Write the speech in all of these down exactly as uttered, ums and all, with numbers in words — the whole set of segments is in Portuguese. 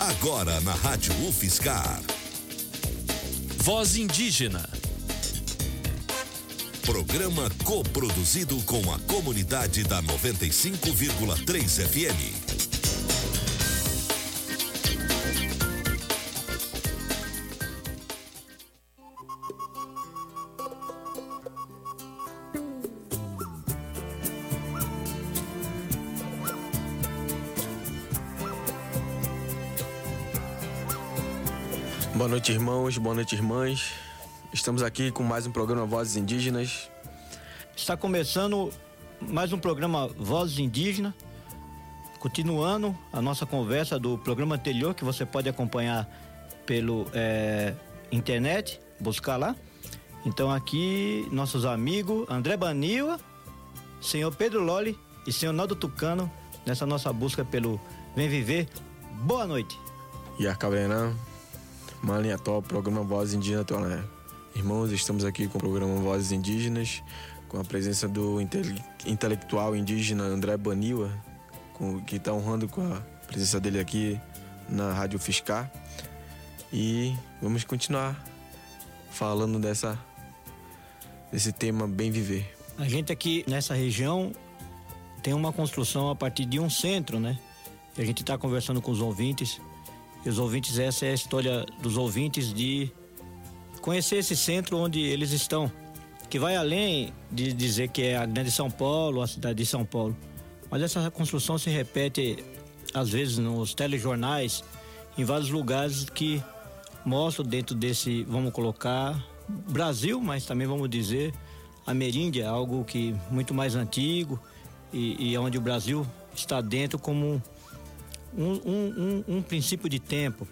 Agora na Rádio UFSCar. Voz Indígena. Programa coproduzido com a comunidade da noventa e cinco vírgula três F M. Boa noite, irmãos, boa noite, irmãs. Estamos aqui com mais um programa Vozes Indígenas. Está começando mais um programa Vozes Indígenas, continuando a nossa conversa do programa anterior, que você pode acompanhar pelo é, internet, buscar lá. Então aqui, nossos amigos André Baniwa, senhor Pedro Loli e senhor Naldo Tucano, nessa nossa busca pelo Vem Viver. Boa noite. E a Cabrenan, Malinha Top, programa Vozes Indígenas. Irmãos, estamos aqui com o programa Vozes Indígenas, com a presença do intele- intelectual indígena André Baniwa, com, que está honrando com a presença dele aqui na Rádio UFSCar. E vamos continuar falando dessa, desse tema Bem Viver. A gente aqui nessa região tem uma construção a partir de um centro, né? E a gente está conversando com os ouvintes. E os ouvintes, essa é a história dos ouvintes de conhecer esse centro onde eles estão, que vai além de dizer que é a grande São Paulo, a cidade de São Paulo. Mas essa construção se repete, às vezes, nos telejornais, em vários lugares que mostram dentro desse, vamos colocar, Brasil, mas também vamos dizer, Ameríndia, algo que muito mais antigo e, e onde o Brasil está dentro como um, um, um, um princípio de tempo.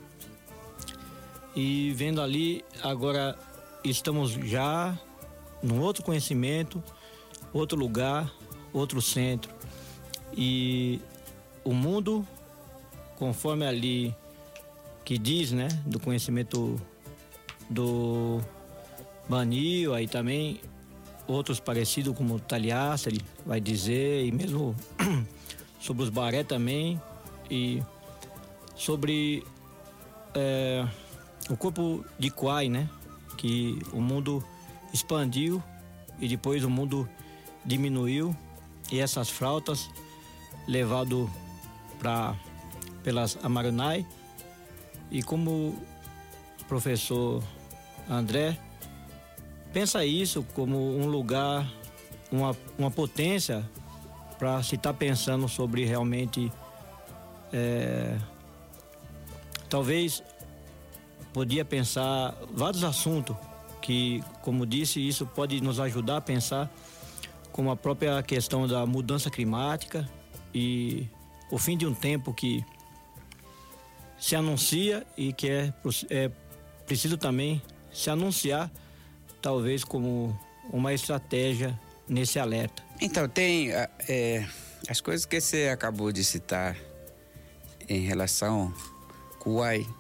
E vendo ali, agora estamos já num outro conhecimento, outro lugar, outro centro. E o mundo, conforme ali que diz, né, do conhecimento do Baniwa e também outros parecidos como Talhassari vai dizer, e mesmo sobre os Baré também, e sobre é, o corpo de Quai, né? Que o mundo expandiu e depois o mundo diminuiu e essas frautas levado para pelas Amaranai. E como o professor André pensa isso como um lugar, uma, uma potência para se estar tá pensando sobre realmente é, talvez podia pensar vários assuntos que, como disse, isso pode nos ajudar a pensar, como a própria questão da mudança climática e o fim de um tempo que se anuncia e que é, é preciso também se anunciar, talvez como uma estratégia nesse alerta. Então, tem é, as coisas que você acabou de citar em relação com o Ai,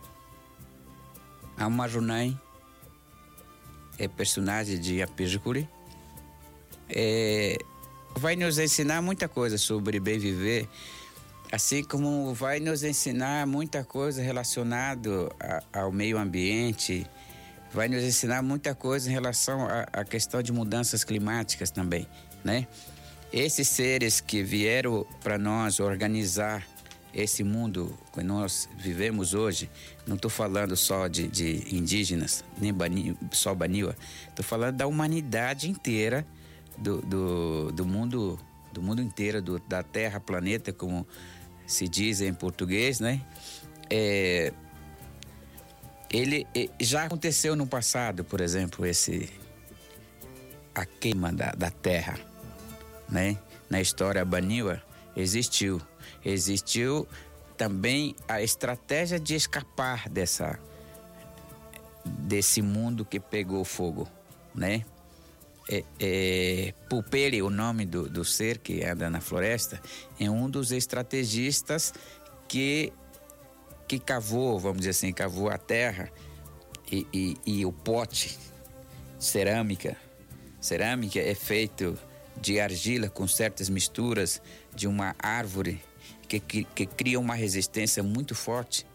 a Marunai é personagem de Apijukuri, é, vai nos ensinar muita coisa sobre bem viver, assim como vai nos ensinar muita coisa relacionada ao meio ambiente, vai nos ensinar muita coisa em relação à, à questão de mudanças climáticas também, né? Esses seres que vieram para nós organizar esse mundo que nós vivemos hoje, não estou falando só de, de indígenas, nem Bani, só Baniwa, estou falando da humanidade inteira, do, do, do mundo, do mundo inteiro, do, da Terra, planeta, como se diz em português, né? É, ele já aconteceu no passado, por exemplo, esse a queima da, da Terra, né? Na história Baniwa existiu. Existiu também a estratégia de escapar dessa, desse mundo que pegou fogo, né? É, é, Pupere, o nome do, do ser que anda na floresta, é um dos estrategistas que, que cavou, vamos dizer assim, cavou a terra e, e, e o pote, cerâmica. Cerâmica é feito de argila com certas misturas de uma árvore que, que, que cria uma resistência muito forte.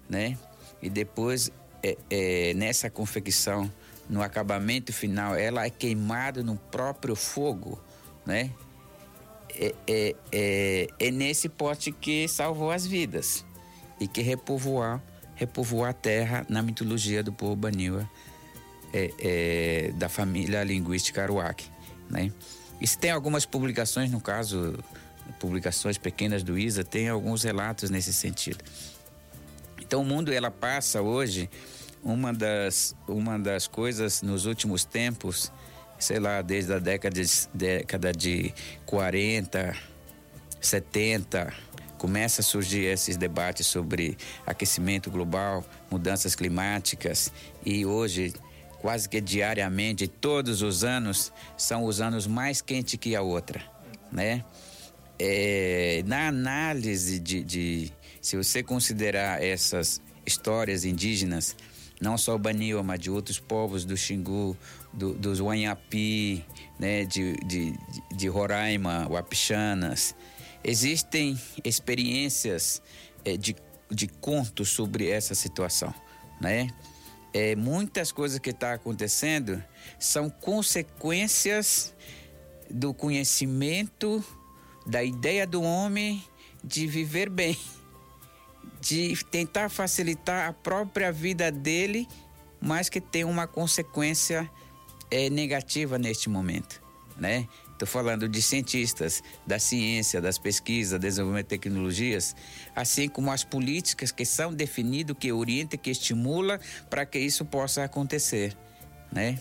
né? E depois, é, é, nessa confecção, no acabamento final, ela é queimada no próprio fogo, né? É, é, é, é nesse pote que salvou as vidas e que repovoou, repovoou a terra na mitologia do povo Baniwa, é, é, da família linguística Aruac, né? Isso tem algumas publicações, no caso, publicações pequenas do I S A, tem alguns relatos nesse sentido. Então, o mundo, ela passa hoje, uma das, uma das coisas nos últimos tempos, sei lá, desde a década de, década de quarenta, setenta, começa a surgir esses debates sobre aquecimento global, mudanças climáticas, e hoje, quase que diariamente, todos os anos, são os anos mais quentes que a outra, né? É, na análise de, de... Se você considerar essas histórias indígenas, não só o Baniwa, mas de outros povos do Xingu, do, dos Wanhapi, né, de, de, de Roraima, Wapichanas, existem experiências é, de, de contos sobre essa situação, né? É, muitas coisas que estão acontecendo são consequências do conhecimento, da ideia do homem de viver bem, de tentar facilitar a própria vida dele, mas que tem uma consequência é, negativa neste momento, né? Estou falando de cientistas, da ciência, das pesquisas, desenvolvimento de tecnologias, assim como as políticas que são definidas, que orienta, que estimula para que isso possa acontecer, né?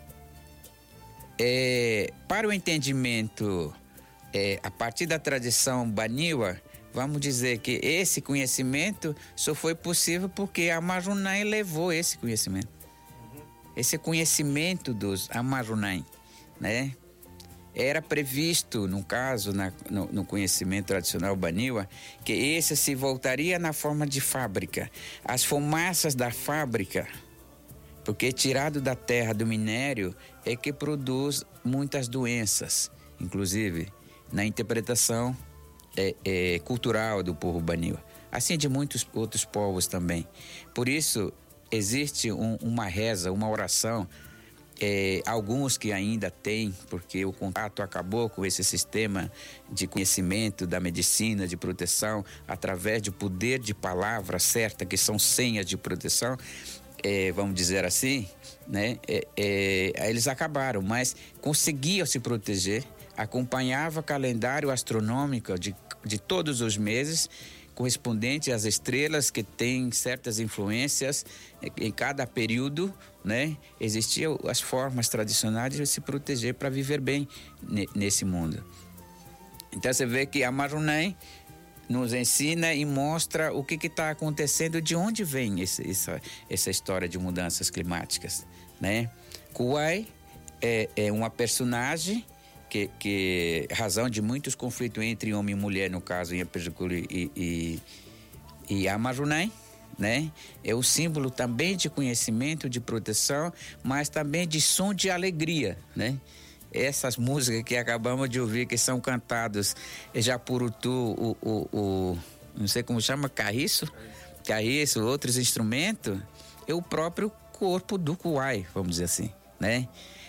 É, para o entendimento, é, a partir da tradição Baniwa, vamos dizer que esse conhecimento só foi possível porque a Amazonã levou esse conhecimento. Esse conhecimento dos Amazonã, né? Era previsto, no caso, na, no, no conhecimento tradicional Baniwa, que esse se voltaria na forma de fábrica. As fumaças da fábrica, porque tirado da terra do minério, é que produz muitas doenças, inclusive na interpretação é, é, cultural do povo Baniwa, assim de muitos outros povos também. Por isso, existe um, uma reza, uma oração, É, alguns que ainda têm, porque o contato acabou com esse sistema de conhecimento da medicina, de proteção, através do poder de palavra certa, que são senhas de proteção, é, vamos dizer assim, né? É, é, eles acabaram, mas conseguiam se proteger, acompanhava o calendário astronômico de, de todos os meses, correspondente às estrelas que têm certas influências em cada período, né? Existiam as formas tradicionais de se proteger para viver bem nesse mundo. Então você vê que a Amazonã nos ensina e mostra o que está acontecendo, de onde vem esse, essa, essa história de mudanças climáticas, né? Kuai é, é uma personagem Que, que razão de muitos conflitos entre homem e mulher, no caso, em Apejicuri e, e, e Amazonã, né? É o símbolo também de conhecimento, de proteção, mas também de som de alegria, né? Essas músicas que acabamos de ouvir, que são cantadas já por Utu, o, o, o, não sei como chama, carriço, carriço, outros instrumentos, é o próprio corpo do Kuai, vamos dizer assim, né?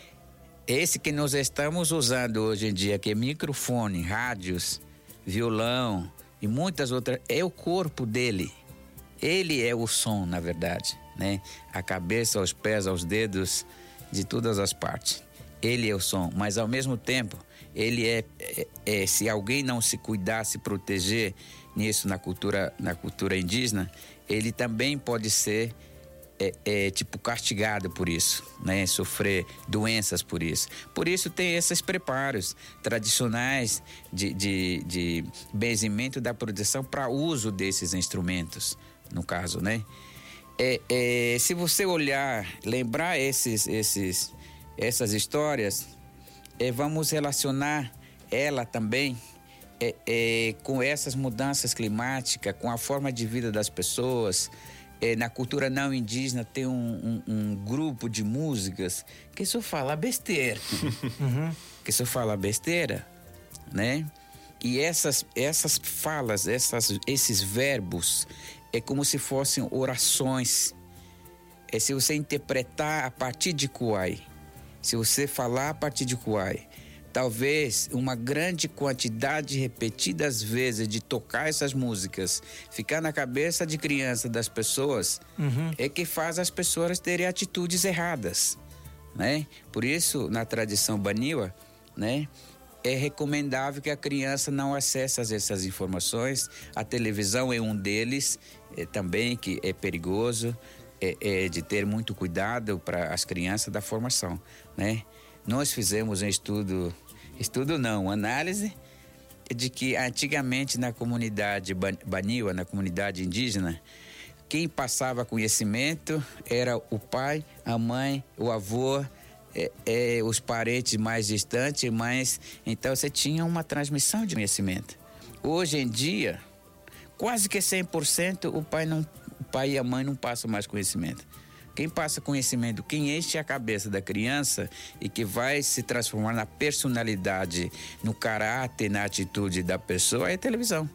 Esse que nós estamos usando hoje em dia, que é microfone, rádios, violão e muitas outras, é o corpo dele. Ele é o som, na verdade, né? A cabeça, aos pés, aos dedos, de todas as partes. Ele é o som, mas ao mesmo tempo, ele é, é, é se alguém não se cuidar, se proteger nisso na cultura, na cultura indígena, ele também pode ser É, é, tipo castigado por isso, né? Sofrer doenças por isso. Por isso tem esses preparos tradicionais de, de, de benzimento da proteção para uso desses instrumentos, no caso, né? É, é, se você olhar, lembrar esses, esses, essas histórias, é, vamos relacionar ela também é, é, com essas mudanças climáticas, com a forma de vida das pessoas. É, na cultura não indígena tem um, um, um grupo de músicas que só fala besteira, uhum. que só fala besteira, né? E essas, essas falas, essas, esses verbos, é como se fossem orações. É se você interpretar a partir de Kuai, se você falar a partir de Kuai, talvez uma grande quantidade repetidas vezes de tocar essas músicas, ficar na cabeça de criança das pessoas, uhum. é que faz as pessoas terem atitudes erradas, né? Por isso, na tradição Baniwa, né, é recomendável que a criança não acesse essas informações. A televisão é um deles, é, também, que é perigoso, é, é de ter muito cuidado para as crianças da formação, né? Nós fizemos um estudo, estudo não, análise, de que antigamente na comunidade Baniwa, na comunidade indígena, quem passava conhecimento era o pai, a mãe, o avô, é, é, os parentes mais distantes, mas então você tinha uma transmissão de conhecimento. Hoje em dia, quase que cem por cento o pai, não, o pai e a mãe não passam mais conhecimento. Quem passa conhecimento, quem enche a cabeça da criança e que vai se transformar na personalidade, no caráter, na atitude da pessoa é a televisão,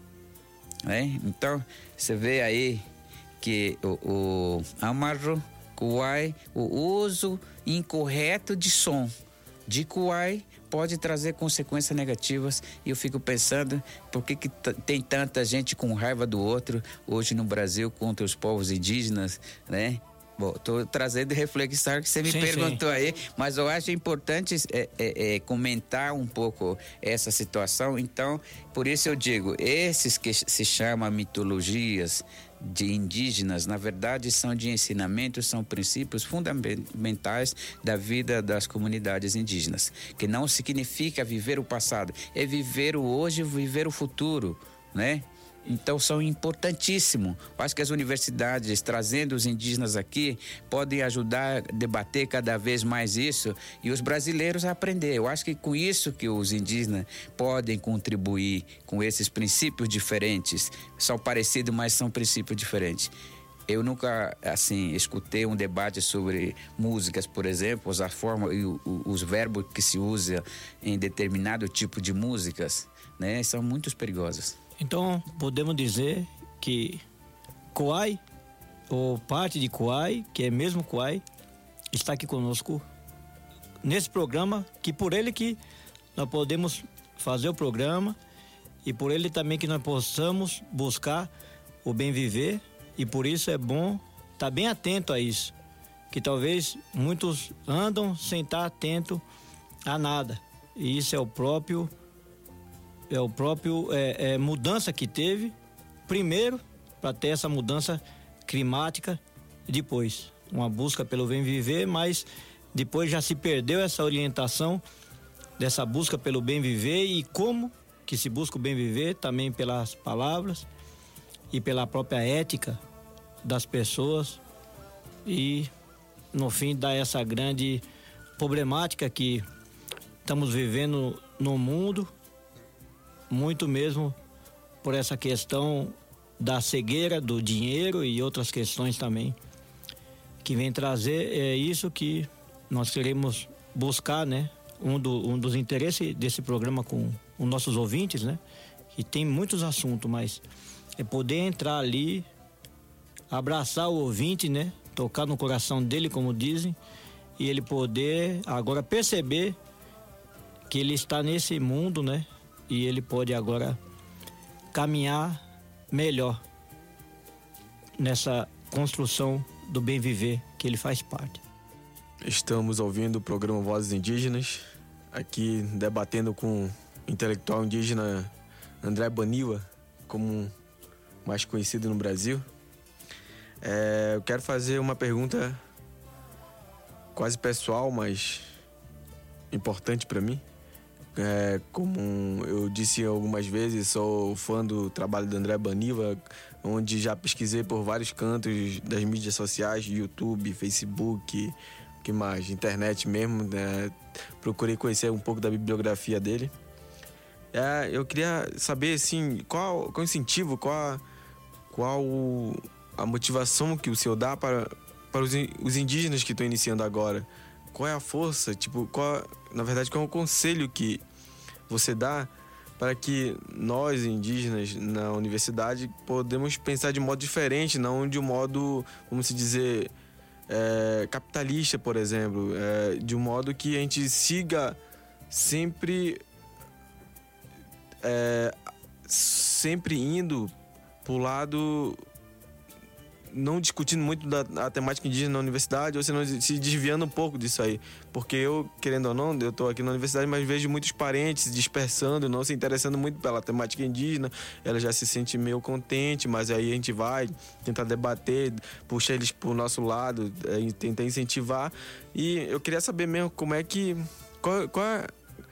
né? Então, você vê aí que o, o amarro, Kuai, o uso incorreto de som de Kuai pode trazer consequências negativas. E eu fico pensando, por que, que t- tem tanta gente com raiva do outro hoje no Brasil contra os povos indígenas, né? Bom, estou trazendo reflexão que você me sim, perguntou sim. aí, mas eu acho importante é, é, é, comentar um pouco essa situação. Então, por isso eu digo, esses que se chamam mitologias de indígenas, na verdade são de ensinamentos, são princípios fundamentais da vida das comunidades indígenas, que não significa viver o passado, é viver o hoje e viver o futuro, né? Então são importantíssimos. Acho que as universidades, trazendo os indígenas aqui, podem ajudar a debater cada vez mais isso e os brasileiros a aprender. Eu acho que com isso que os indígenas podem contribuir com esses princípios diferentes. São parecidos, mas são princípios diferentes. Eu nunca, assim, escutei um debate sobre músicas, por exemplo, a forma e o, os verbos que se usa em determinado tipo de músicas, né, são muito perigosos. Então, podemos dizer que Kuai, ou parte de Kuai, que é mesmo Kuai, está aqui conosco nesse programa, que por ele que nós podemos fazer o programa e por ele também que nós possamos buscar o bem viver, e por isso é bom estar bem atento a isso, que talvez muitos andam sem estar atento a nada, e isso é o próprio é o próprio é, é, mudança que teve, primeiro para ter essa mudança climática e depois uma busca pelo bem viver, mas depois já se perdeu essa orientação dessa busca pelo bem viver. E como que se busca o bem viver? Também pelas palavras e pela própria ética das pessoas, e no fim dá essa grande problemática que estamos vivendo no mundo, muito mesmo por essa questão da cegueira do dinheiro e outras questões também que vem trazer. É isso que nós queremos buscar, né? Um, do, um dos interesses desse programa com os nossos ouvintes, né? Que tem muitos assuntos, mas é poder entrar ali, abraçar o ouvinte, né? Tocar no coração dele, como dizem, e ele poder agora perceber que ele está nesse mundo, né? E ele pode agora caminhar melhor nessa construção do bem viver que ele faz parte. Estamos ouvindo o programa Vozes Indígenas, aqui debatendo com o intelectual indígena André Baniwa, como mais conhecido no Brasil. É, eu quero fazer uma pergunta quase pessoal, mas importante para mim. É, como eu disse algumas vezes, sou fã do trabalho do André Baniwa, onde já pesquisei por vários cantos das mídias sociais, YouTube, Facebook, que mais, internet mesmo, né? Procurei conhecer um pouco da bibliografia dele. É, eu queria saber, assim, qual, qual o incentivo, qual, qual a motivação que o senhor dá para, para os, os indígenas que estão iniciando agora. Qual é a força, tipo, qual, na verdade, qual é o conselho que você dá para que nós, indígenas, na universidade, podemos pensar de modo diferente, não de um modo, vamos se dizer, é, capitalista, por exemplo, é, de um modo que a gente siga sempre, é, sempre indo para o lado, não discutindo muito da a temática indígena na universidade, ou senão se desviando um pouco disso aí. Porque eu, querendo ou não, eu estou aqui na universidade, mas vejo muitos parentes se dispersando, não se interessando muito pela temática indígena. Ela já se sente meio contente, mas aí a gente vai tentar debater, puxar eles pro nosso lado, é, tentar incentivar. E eu queria saber mesmo como é que... Qual, qual é...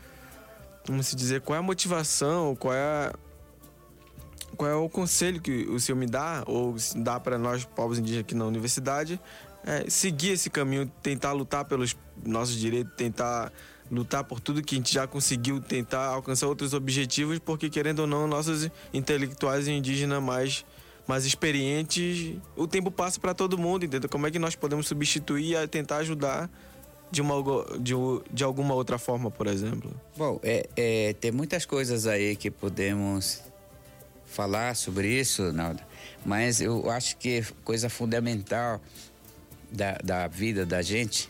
Vamos se dizer, qual é a motivação, qual é a... Qual é o conselho que o senhor me dá, ou dá para nós, povos indígenas aqui na universidade, é seguir esse caminho, tentar lutar pelos nossos direitos, tentar lutar por tudo que a gente já conseguiu, tentar alcançar outros objetivos, porque, querendo ou não, nossos intelectuais indígenas mais, mais experientes, o tempo passa para todo mundo, entendeu? Como é que nós podemos substituir e tentar ajudar de, uma, de, de alguma outra forma, por exemplo? Bom, é, é, tem muitas coisas aí que podemos falar sobre isso, Naldo, mas eu acho que coisa fundamental da, da vida da gente,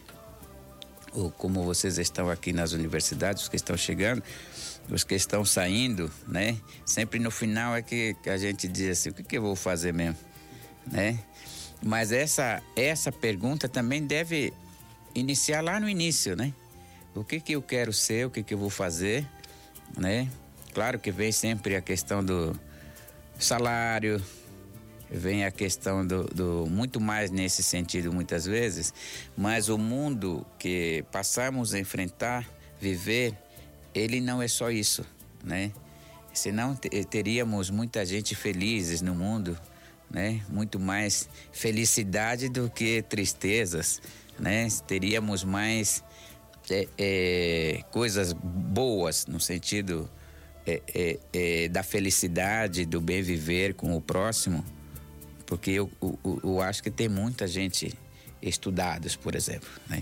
ou como vocês estão aqui nas universidades, os que estão chegando, os que estão saindo, né? Sempre no final é que, que a gente diz assim, o que, que eu vou fazer mesmo, né? Mas essa, essa pergunta também deve iniciar lá no início, né? O que que eu quero ser, o que que eu vou fazer, né? Claro que vem sempre a questão do salário, vem a questão do, do muito mais nesse sentido muitas vezes, mas o mundo que passamos a enfrentar, viver, ele não é só isso, né? Senão teríamos muita gente felizes no mundo, né? Muito mais felicidade do que tristezas, né? Teríamos mais é, é, coisas boas no sentido É, é, é, da felicidade, do bem viver com o próximo, porque eu, eu, eu acho que tem muita gente estudados, por exemplo, né?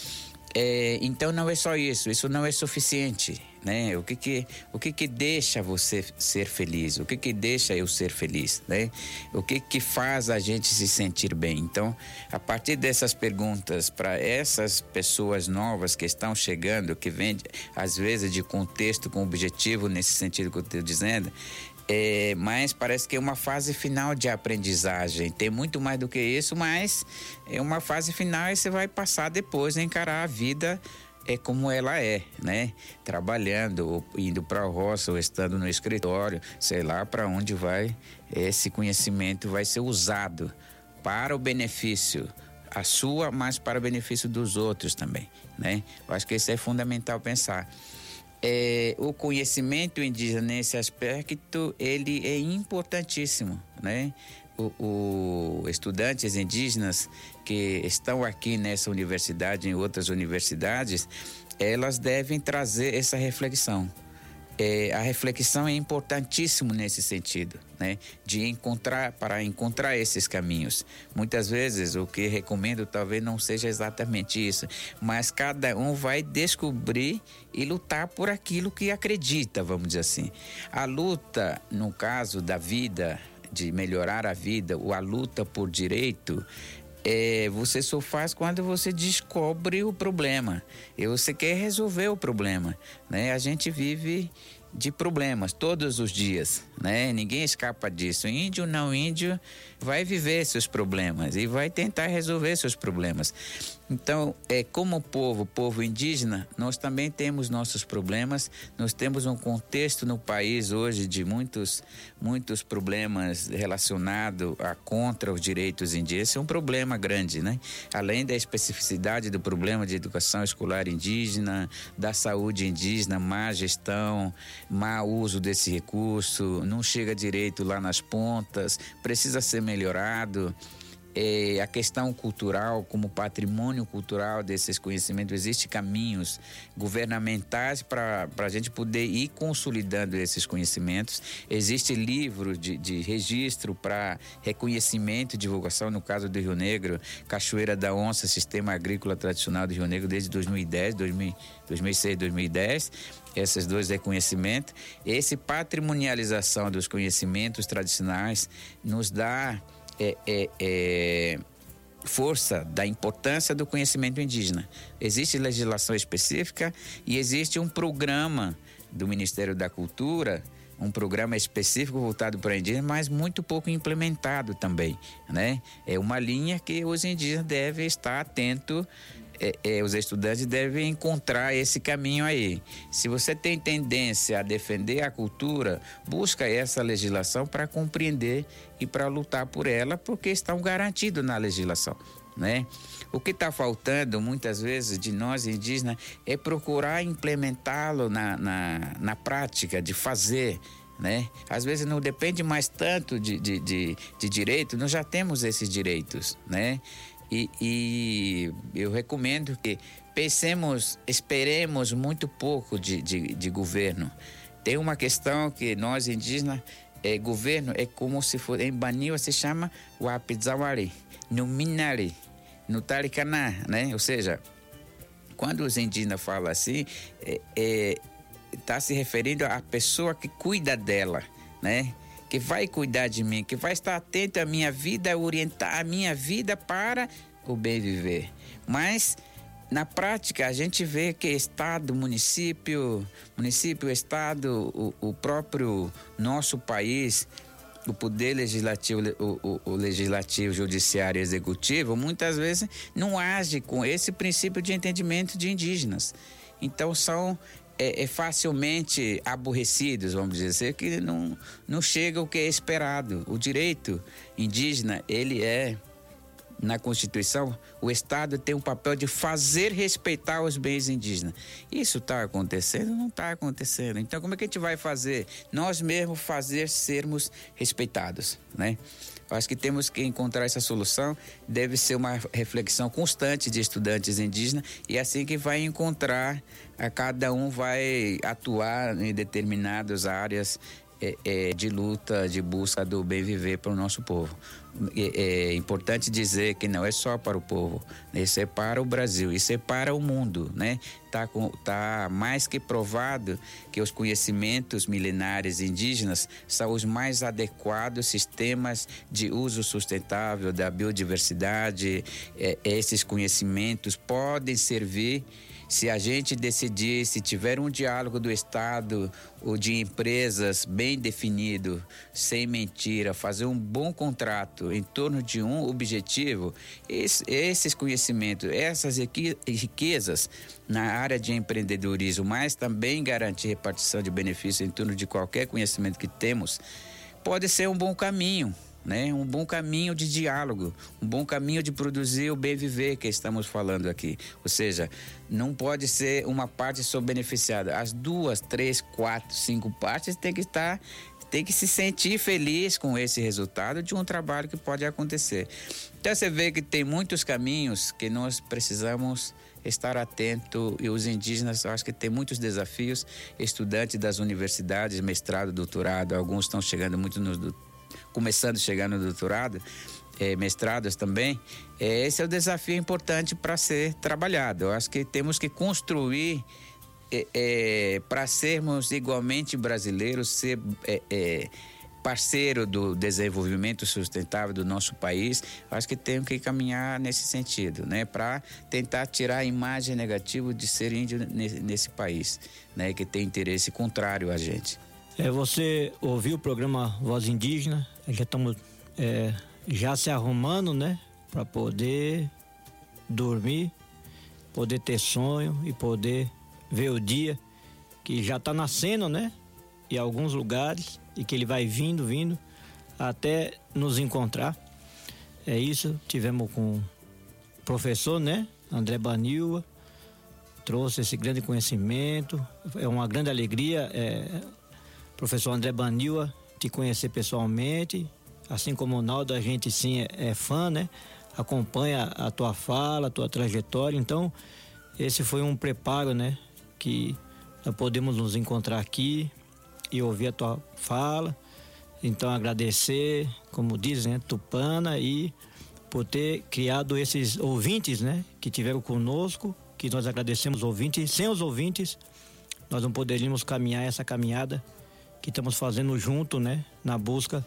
É, então não é só isso, isso não é suficiente, né? O que que, o que que deixa você ser feliz? O que que deixa eu ser feliz, né? O que que faz a gente se sentir bem? Então, a partir dessas perguntas para essas pessoas novas que estão chegando, que vêm às vezes de contexto com objetivo nesse sentido que eu estou dizendo, É, mas parece que é uma fase final de aprendizagem. Tem muito mais do que isso, mas é uma fase final e você vai passar depois a encarar a vida é como ela é, né? Trabalhando, ou indo para a roça, ou estando no escritório, sei lá para onde vai, esse conhecimento vai ser usado para o benefício a sua, mas para o benefício dos outros também, né? Eu acho que isso é fundamental pensar. É, o conhecimento indígena nesse aspecto, ele é importantíssimo, né? O, o estudantes indígenas que estão aqui nessa universidade, em outras universidades, elas devem trazer essa reflexão. É, a reflexão é importantíssimo nesse sentido, né? De encontrar, para encontrar esses caminhos. Muitas vezes o que recomendo talvez não seja exatamente isso, mas cada um vai descobrir e lutar por aquilo que acredita, vamos dizer assim. A luta, no caso da vida, de melhorar a vida, ou a luta por direito, É, você só faz quando você descobre o problema e você quer resolver o problema, né? A gente vive de problemas todos os dias, né? Ninguém escapa disso. Índio não índio vai viver seus problemas e vai tentar resolver seus problemas. Então, é, como povo, povo indígena, nós também temos nossos problemas. Nós temos um contexto no país hoje de muitos, muitos problemas relacionados a contra os direitos indígenas. Esse é um problema grande, né? Além da especificidade do problema de educação escolar indígena, da saúde indígena, má gestão, mau uso desse recurso, não chega direito lá nas pontas, precisa ser melhorado. É, a questão cultural, como patrimônio cultural desses conhecimentos, existem caminhos governamentais para a gente poder ir consolidando esses conhecimentos. Existe livro de, de registro para reconhecimento e divulgação, no caso do Rio Negro, Cachoeira da Onça, Sistema Agrícola Tradicional do Rio Negro, desde dois mil e dez, dois mil, dois mil e seis, dois mil e dez. esses dois reconhecimentos. Esse patrimonialização dos conhecimentos tradicionais nos dá é, é, é, força da importância do conhecimento indígena. Existe legislação específica e existe um programa do Ministério da Cultura, um programa específico voltado para indígenas, mas muito pouco implementado também, né? É uma linha que os indígenas devem estar atentos, é, é, os estudantes devem encontrar esse caminho aí. Se você tem tendência a defender a cultura, busca essa legislação para compreender e para lutar por ela, porque estão garantidos na legislação, né? O que está faltando muitas vezes de nós indígenas é procurar implementá-lo na, na, na prática, de fazer, né? Às vezes não depende mais tanto de, de, de, de direito, nós já temos esses direitos, né? E, e eu recomendo que pensemos, esperemos muito pouco de, de, de governo. Tem uma questão que nós indígenas, é, governo é como se fosse, em Baniwa se chama Wapizawari, no Minari, no Taricaná, né? Ou seja, quando os indígenas falam assim, é, é, está se referindo à pessoa que cuida dela, né? Que vai cuidar de mim, que vai estar atento à minha vida, orientar a minha vida para o bem viver. Mas, na prática, a gente vê que Estado, município, município, Estado, o, o próprio nosso país, o poder legislativo, o, o, o legislativo, judiciário e executivo, muitas vezes não age com esse princípio de entendimento de indígenas. Então, são é, é facilmente aborrecidos, vamos dizer, que não, não chega o que é esperado. O direito indígena, ele é, na Constituição, o Estado tem um papel de fazer respeitar os bens indígenas. Isso está acontecendo? Não está acontecendo. Então, como é que a gente vai fazer? Nós mesmos fazer sermos respeitados, né? Eu acho que temos que encontrar essa solução. Deve ser uma reflexão constante de estudantes indígenas e assim que vai encontrar, a cada um vai atuar em determinadas áreas é, é, de luta, de busca do bem viver para o nosso povo. É, é importante dizer que não é só para o povo, isso é para o Brasil, isso é para o mundo, né? Tá, com, tá mais que provado que os conhecimentos milenares indígenas são os mais adequados sistemas de uso sustentável da biodiversidade. É, esses conhecimentos podem servir, se a gente decidir, se tiver um diálogo do Estado ou de empresas bem definido, sem mentira, fazer um bom contrato em torno de um objetivo, esse, esses conhecimentos, essas riquezas na área de empreendedorismo, mas também garantir repartição de benefícios em torno de qualquer conhecimento que temos, pode ser um bom caminho, né? Um bom caminho de diálogo, um bom caminho de produzir o bem viver que estamos falando aqui. Ou seja, não pode ser uma parte só beneficiada. As duas, três, quatro, cinco partes têm que estar, tem que se sentir feliz com esse resultado de um trabalho que pode acontecer. Então você vê que tem muitos caminhos que nós precisamos estar atento, e os indígenas, eu acho que tem muitos desafios. Estudantes das universidades, mestrado, doutorado, alguns estão chegando muito no começando a chegar no doutorado, é, mestrados também. É, esse é o desafio importante para ser trabalhado. Eu acho que temos que construir é, é, para sermos igualmente brasileiros, ser é, é, parceiro do desenvolvimento sustentável do nosso país. Eu acho que temos que caminhar nesse sentido, né, para tentar tirar a imagem negativa de ser índio nesse, nesse país, né, que tem interesse contrário a gente. É, você ouviu o programa Voz Indígena? Já estamos é, já se arrumando, né? Para poder dormir, poder ter sonho e poder ver o dia que já está nascendo, né? Em alguns lugares, e que ele vai vindo, vindo, até nos encontrar. É isso, tivemos com o professor, né? André Baniwa, trouxe esse grande conhecimento. É uma grande alegria, é, professor André Baniwa, te conhecer pessoalmente, assim como o Naldo, a gente sim é, é fã, né? Acompanha a tua fala, a tua trajetória. Então, esse foi um preparo, né? Que nós podemos nos encontrar aqui e ouvir a tua fala. Então, agradecer, como dizem, né? Tupana, e por ter criado esses ouvintes, né? Que tiveram conosco, que nós agradecemos os ouvintes. Sem os ouvintes, nós não poderíamos caminhar essa caminhada que estamos fazendo junto, né? Na busca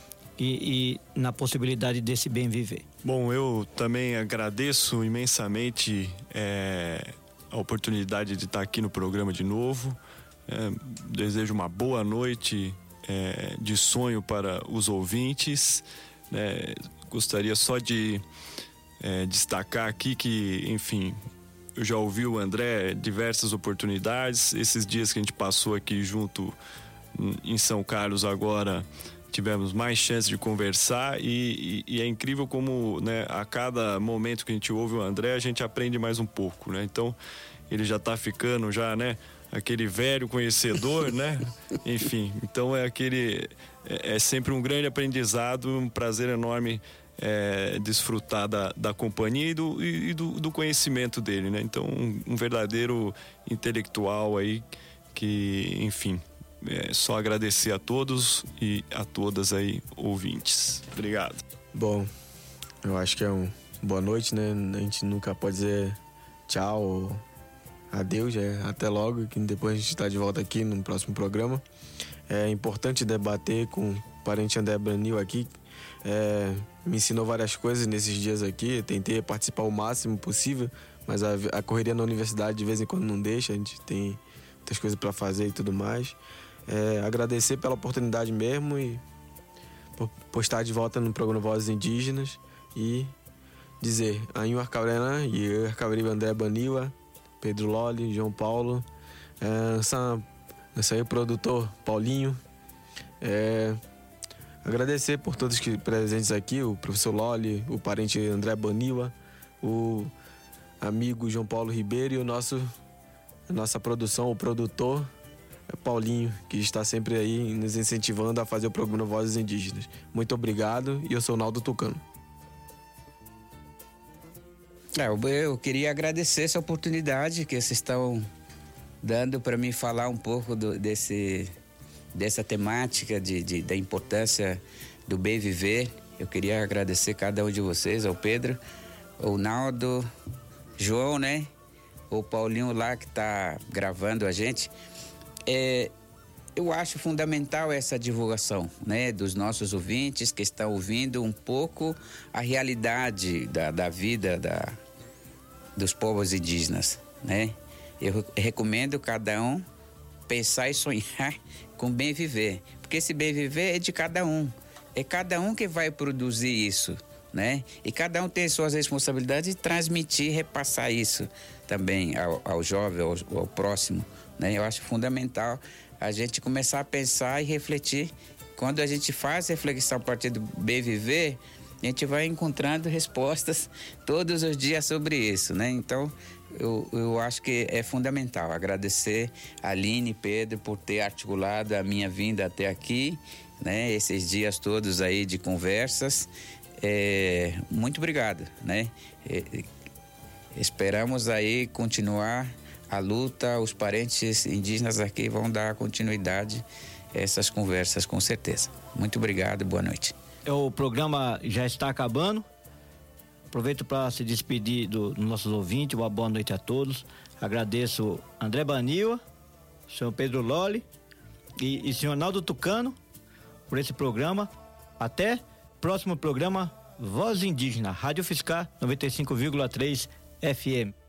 e, e na possibilidade desse bem viver. Bom, eu também agradeço imensamente é, a oportunidade de estar aqui no programa de novo. É, desejo uma boa noite é, de sonho para os ouvintes. Né? Gostaria só de é, destacar aqui que, enfim, eu já ouvi o André diversas oportunidades. Esses dias que a gente passou aqui junto em São Carlos agora, tivemos mais chance de conversar e, e, e é incrível como, né, a cada momento que a gente ouve o André, a gente aprende mais um pouco, né? Então, ele já tá ficando já, né, aquele velho conhecedor, né? Enfim, então é aquele... É, é sempre um grande aprendizado, um prazer enorme é, desfrutar da, da companhia e, do, e do, do conhecimento dele, né? Então, um, um verdadeiro intelectual aí que, enfim... É só agradecer a todos e a todas aí, ouvintes. Obrigado. Bom, eu acho que é uma boa noite, né? A gente nunca pode dizer tchau ou adeus, é até logo, que depois a gente está de volta aqui no próximo programa. É importante debater com o parente André Banil aqui. É, me ensinou várias coisas nesses dias aqui, eu tentei participar o máximo possível, mas a, a correria na universidade de vez em quando não deixa, a gente tem muitas coisas para fazer e tudo mais. É, agradecer pela oportunidade mesmo e por, por estar de volta no programa Vozes Indígenas e dizer Anhu Arcaurena e Arcauriba André Baniwa, Pedro Loli, João Paulo, é, essa, esse aí o produtor Paulinho, é, agradecer por todos que presentes aqui, o professor Loli, o parente André Baniwa, o amigo João Paulo Ribeiro e o nosso, a nossa produção, o produtor é Paulinho, que está sempre aí nos incentivando a fazer o programa Vozes Indígenas. Muito obrigado e eu sou o Naldo Tucano. Eu queria agradecer essa oportunidade que vocês estão dando para mim falar um pouco do, desse, dessa temática de, de, da importância do bem viver. Eu queria agradecer cada um de vocês, ao Pedro, ao Naldo, João, né? O Paulinho lá que está gravando a gente. É, eu acho fundamental essa divulgação, né, dos nossos ouvintes que estão ouvindo um pouco a realidade da, da vida da, dos povos indígenas, né? Eu recomendo cada um pensar e sonhar com bem viver, porque esse bem viver é de cada um, é cada um que vai produzir isso, né? E cada um tem suas responsabilidades de transmitir, repassar isso também ao, ao jovem, ao, ao próximo. Né? Eu acho fundamental a gente começar a pensar e refletir. Quando a gente faz reflexão a partir do bem viver, a gente vai encontrando respostas todos os dias sobre isso, né? Então, eu, eu acho que é fundamental agradecer a Aline e Pedro por ter articulado a minha vinda até aqui, né? Esses dias todos aí de conversas. É, muito obrigado, né? É, esperamos aí continuar a luta, os parentes indígenas aqui vão dar continuidade a essas conversas, com certeza. Muito obrigado, boa noite. O programa já está acabando. Aproveito para se despedir do, dos nossos ouvintes, uma boa noite a todos. Agradeço André Baniwa, senhor Pedro Loli e, e senhor Naldo Tucano por esse programa. Até próximo programa Voz Indígena, Rádio Fiscar noventa e cinco vírgula três F M.